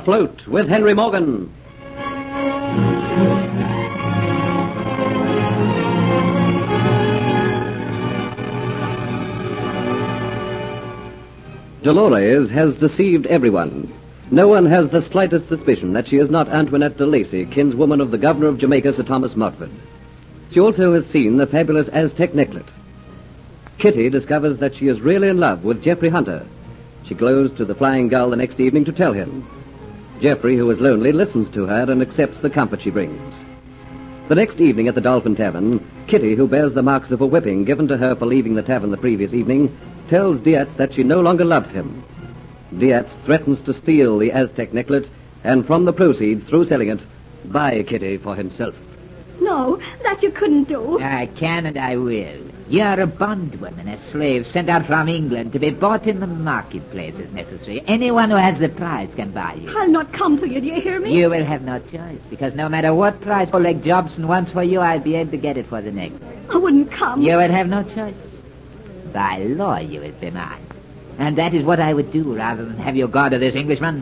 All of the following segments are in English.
Afloat with Henry Morgan. Dolores has deceived everyone. No one has the slightest suspicion that she is not Antoinette de Lacy, kinswoman of the governor of Jamaica, Sir Thomas Montford. She also has seen the fabulous Aztec necklet. Kitty discovers that she is really in love with Geoffrey Hunter. She goes to the Flying Gull the next evening to tell him. Geoffrey, who is lonely, listens to her and accepts the comfort she brings. The next evening at the Dolphin Tavern, Kitty, who bears the marks of a whipping given to her for leaving the tavern the previous evening, tells Dietz that she no longer loves him. Dietz threatens to steal the Aztec necklet and from the proceeds, through selling it, buy Kitty for himself. No, that you couldn't do. I can and I will. You're a bondwoman, a slave sent out from England to be bought in the marketplace as necessary. Anyone who has the prize can buy you. I'll not come to you, do you hear me? You will have no choice, because no matter what price Oleg Jobson wants for you, I'll be able to get it for the next. I wouldn't come. You will have no choice. By law, you will be mine. And that is what I would do rather than have you go to this Englishman.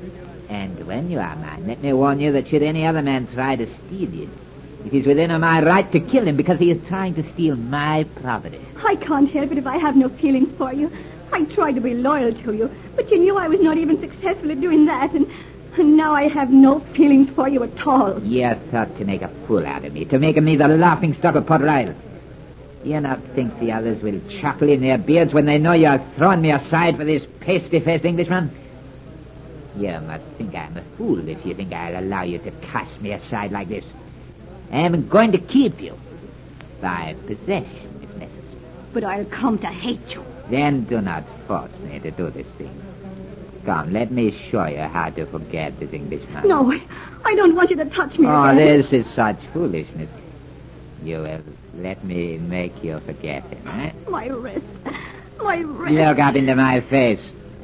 And when you are mine, let me warn you that should any other man try to steal you, it is within my right to kill him because he is trying to steal my property. I can't help it if I have no feelings for you. I tried to be loyal to you, but you knew I was not even successful at doing that, and now I have no feelings for you at all. You thought to make a fool out of me, to make me the laughing stock of Port Royal. You not think the others will chuckle in their beards when they know you have thrown me aside for this pasty-faced Englishman? You must think I'm a fool if you think I'll allow you to cast me aside like this. I'm going to keep you by possession, if necessary. But I'll come to hate you. Then do not force me to do this thing. Come, let me show you how to forget this Englishman. No, I don't want you to touch me Oh, again. this is such foolishness. You will let me make you forget him, eh? My wrist. My wrist. Look up into my face.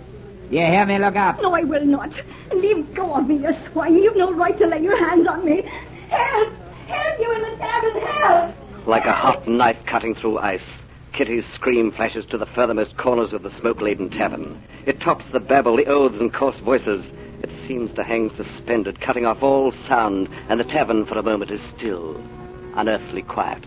You hear me? Look up. No, I will not. Leave go of me, you swine. You've no right to lay your hands on me. Help! Help, you in the tavern! Help! Like a hot knife cutting through ice, Kitty's scream flashes to the furthermost corners of the smoke-laden tavern. It tops the babble, the oaths and coarse voices. It seems to hang suspended, cutting off all sound, and the tavern for a moment is still, unearthly quiet.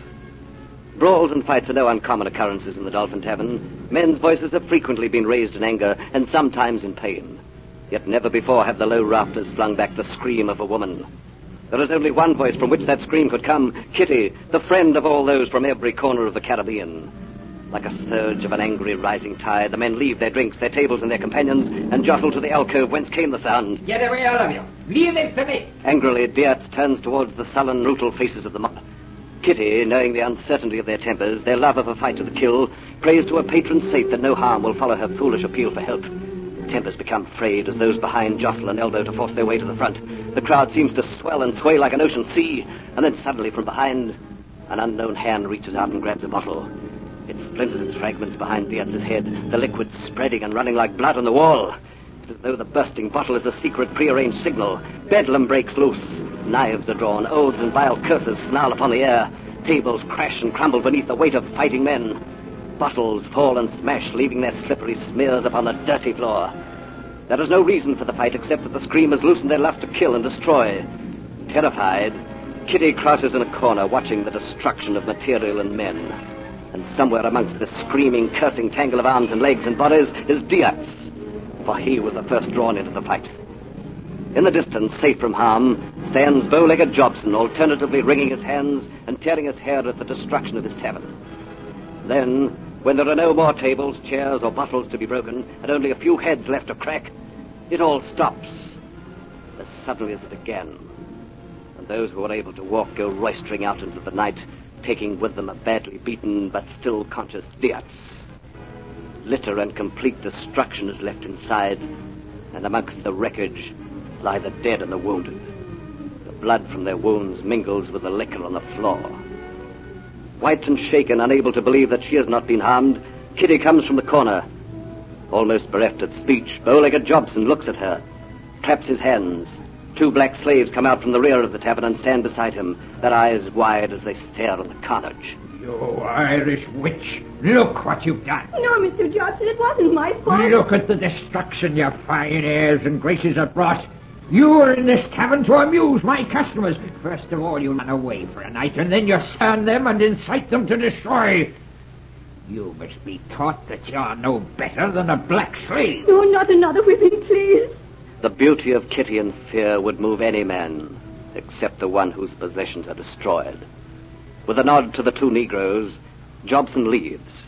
Brawls and fights are no uncommon occurrences in the Dolphin Tavern. Men's voices have frequently been raised in anger, and sometimes in pain. Yet never before have the low rafters flung back the scream of a woman. There is only one voice from which that scream could come, Kitty, the friend of all those from every corner of the Caribbean. Like a surge of an angry rising tide, the men leave their drinks, their tables, and their companions, and jostle to the alcove whence came the sound. Get away, all of you. Leave this to me. Angrily, Dietz turns towards the sullen, brutal faces of the mob. Kitty, knowing the uncertainty of their tempers, their love of a fight to the kill, prays to a patron saint that no harm will follow her foolish appeal for help. Tempers become frayed as those behind jostle and elbow to force their way to the front. The crowd seems to swell and sway like an ocean sea, and then suddenly from behind, an unknown hand reaches out and grabs a bottle. It splinters its fragments behind Dietz's head, the liquid spreading and running like blood on the wall. It is as though the bursting bottle is a secret prearranged signal. Bedlam breaks loose. Knives are drawn, oaths and vile curses snarl upon the air. Tables crash and crumble beneath the weight of fighting men. Bottles fall and smash, leaving their slippery smears upon the dirty floor. There is no reason for the fight except that the screamers loosen their lust to kill and destroy. Terrified, Kitty crouches in a corner watching the destruction of material and men. And somewhere amongst this screaming, cursing tangle of arms and legs and bodies is Dietz, for he was the first drawn into the fight. In the distance, safe from harm, stands bow-legged Jobson, alternatively wringing his hands and tearing his hair at the destruction of his tavern. Then, when there are no more tables, chairs, or bottles to be broken, and only a few heads left to crack, it all stops, as suddenly as it began. And those who are able to walk go roistering out into the night, taking with them a badly beaten but still conscious Dietz. Litter and complete destruction is left inside, and amongst the wreckage lie the dead and the wounded. The blood from their wounds mingles with the liquor on the floor. White and shaken, unable to believe that she has not been harmed, Kitty comes from the corner. Almost bereft of speech, bow-legged Jobson looks at her, claps his hands. Two black slaves come out from the rear of the tavern and stand beside him, their eyes wide as they stare at the carnage. You Irish witch, look what you've done. No, Mr. Johnson, it wasn't my fault. Look at the destruction your fine airs and graces have brought. You are in this tavern to amuse my customers. First of all, you run away for a night, and then you spurn them and incite them to destroy. You must be taught that you're no better than a black slave. No, not another whipping, please. The beauty of Kitty and fear would move any man, except the one whose possessions are destroyed. With a nod to the two Negroes, Jobson leaves.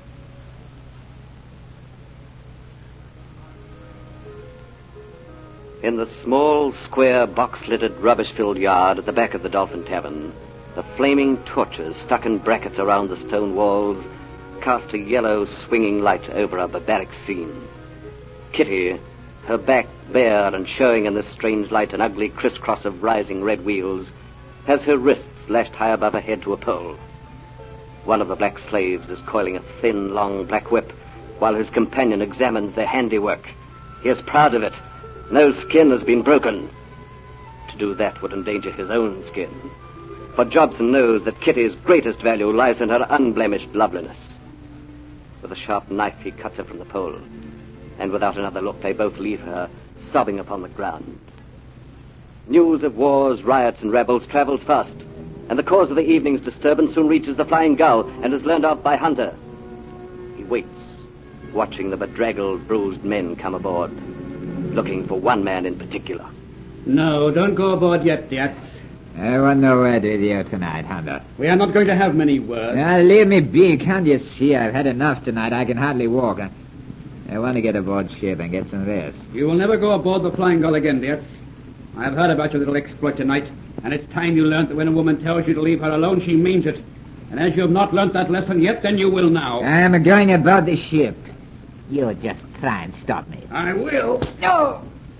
In the small, square, box-littered, rubbish-filled yard at the back of the Dolphin Tavern, the flaming torches stuck in brackets around the stone walls cast a yellow, swinging light over a barbaric scene. Kitty, her back bare and showing in this strange light an ugly crisscross of rising red wheels, has her wrists lashed high above her head to a pole. One of the black slaves is coiling a thin, long black whip, while his companion examines their handiwork. He is proud of it. No skin has been broken. To do that would endanger his own skin. For Jobson knows that Kitty's greatest value lies in her unblemished loveliness. With a sharp knife, he cuts her from the pole, and without another look, they both leave her, sobbing upon the ground. News of wars, riots, and rebels travels fast, and the cause of the evening's disturbance soon reaches the Flying Gull and is learned of by Hunter. He waits, watching the bedraggled, bruised men come aboard, looking for one man in particular. No, don't go aboard yet, Diaz. I want no word with you tonight, Hunter. We are not going to have many words. Leave me be. Can't you see I've had enough tonight? I can hardly walk. I want to get aboard ship and get some rest. You will never go aboard the Flying Gull again, Diaz. I have heard about your little exploit tonight, and it's time you learnt that when a woman tells you to leave her alone, she means it. And as you have not learnt that lesson yet, then you will now. I'm going aboard the ship. You just try and stop me. I will. No!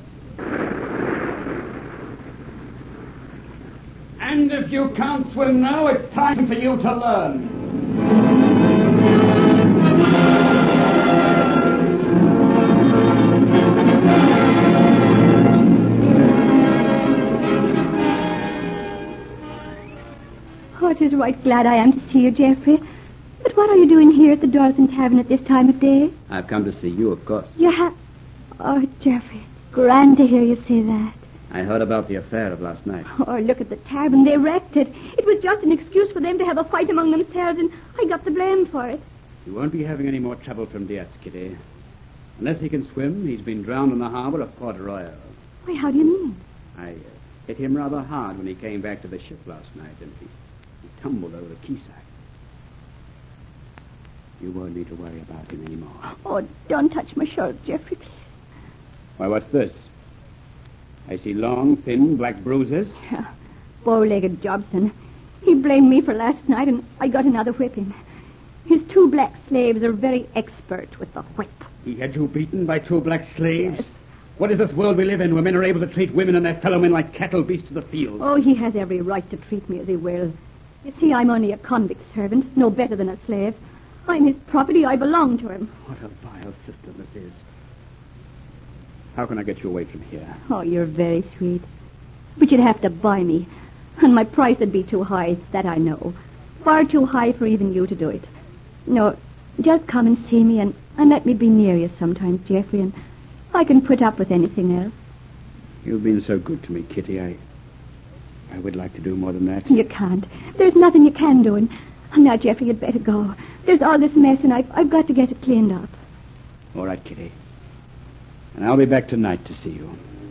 And if you can't swim now, it's time for you to learn. Oh, it is right glad I am to see you, Geoffrey. But what are you doing here at the Dolphin Tavern at this time of day? I've come to see you, of course. You have... Oh, Geoffrey, grand to hear you say that. I heard about the affair of last night. Oh, look at the tavern. They wrecked it. It was just an excuse for them to have a fight among themselves, and I got the blame for it. You won't be having any more trouble from Diaz, Kitty. Unless he can swim, he's been drowned in the harbor of Port Royal. Why, how do you mean? I hit him rather hard when he came back to the ship last night, and he tumbled over the quayside. You won't need to worry about him anymore. Oh, don't touch my shoulder, Geoffrey, please. Why, what's this? I see long, thin, black bruises. Bow-legged Jobson. He blamed me for last night, and I got another whipping. His two black slaves are very expert with the whip. He had you beaten by two black slaves? Yes. What is this world we live in where men are able to treat women and their fellow men like cattle beasts of the field? Oh, he has every right to treat me as he will. You see, I'm only a convict servant, no better than a slave. I'm his property. I belong to him. What a vile system this is. How can I get you away from here? Oh, you're very sweet. But you'd have to buy me. And my price would be too high, that I know. Far too high for even you to do it. No, just come and see me and let me be near you sometimes, Geoffrey, and I can put up with anything else. You've been so good to me, Kitty. I would like to do more than that. You can't. There's nothing you can do, and now, Geoffrey, you'd better go. There's all this mess, and I've got to get it cleaned up. All right, Kitty. And I'll be back tonight to see you.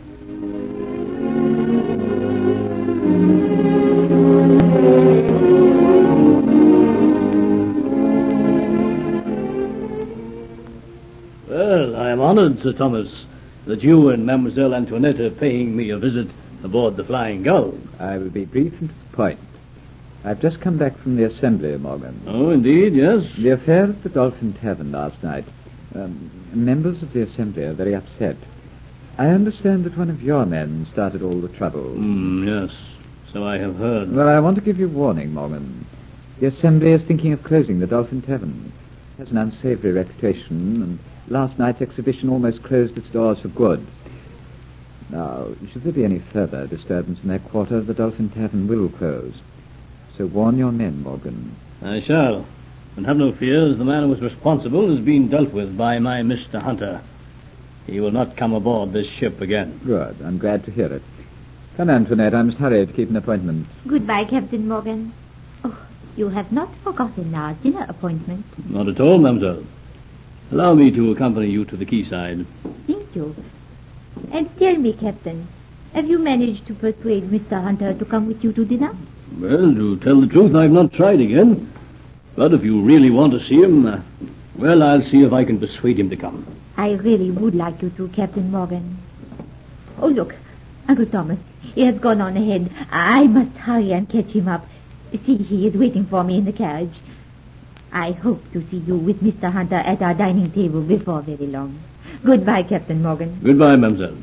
Well, I am honored, Sir Thomas, that you and Mademoiselle Antoinette are paying me a visit aboard the Flying Gull. I will be brief and to the point. I've just come back from the assembly, Morgan. Oh, indeed, yes. The affair at the Dolphin Tavern last night. Members of the assembly are very upset. I understand that one of your men started all the trouble. Yes, so I have heard. Well, I want to give you warning, Morgan. The assembly is thinking of closing the Dolphin Tavern. It has an unsavory reputation, and last night's exhibition almost closed its doors for good. Now, should there be any further disturbance in their quarter, the Dolphin Tavern will close. So warn your men, Morgan. I shall. And have no fears, the man who was responsible has been dealt with by my Mr. Hunter. he will not come aboard this ship again. Good. I'm glad to hear it. Come, Antoinette. I must hurry to keep an appointment. Goodbye, Captain Morgan. Oh, you have not forgotten our dinner appointment. Not at all, mademoiselle. Allow me to accompany you to the quayside. Thank you. And tell me, Captain, have you managed to persuade Mr. Hunter to come with you to dinner? Well, to tell the truth, I've not tried again. But if you really want to see him, well, I'll see if I can persuade him to come. I really would like you to, Captain Morgan. Oh, look, Uncle Thomas. He has gone on ahead. I must hurry and catch him up. See, he is waiting for me in the carriage. I hope to see you with Mr. Hunter at our dining table before very long. Goodbye, Captain Morgan. Goodbye, mademoiselle.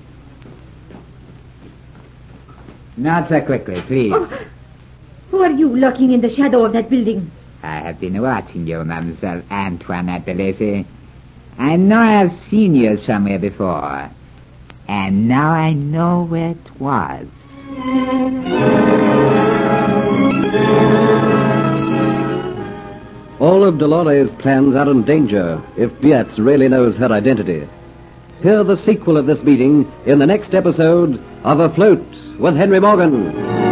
Not so quickly, please. Oh, who are you lurking in the shadow of that building? I have been watching you, Mademoiselle Antoinette de Lacy. I know I've seen you somewhere before. And now I know where it was. All of Dolores' plans are in danger if Beatrice really knows her identity. Hear the sequel of this meeting in the next episode of Afloat with Henry Morgan.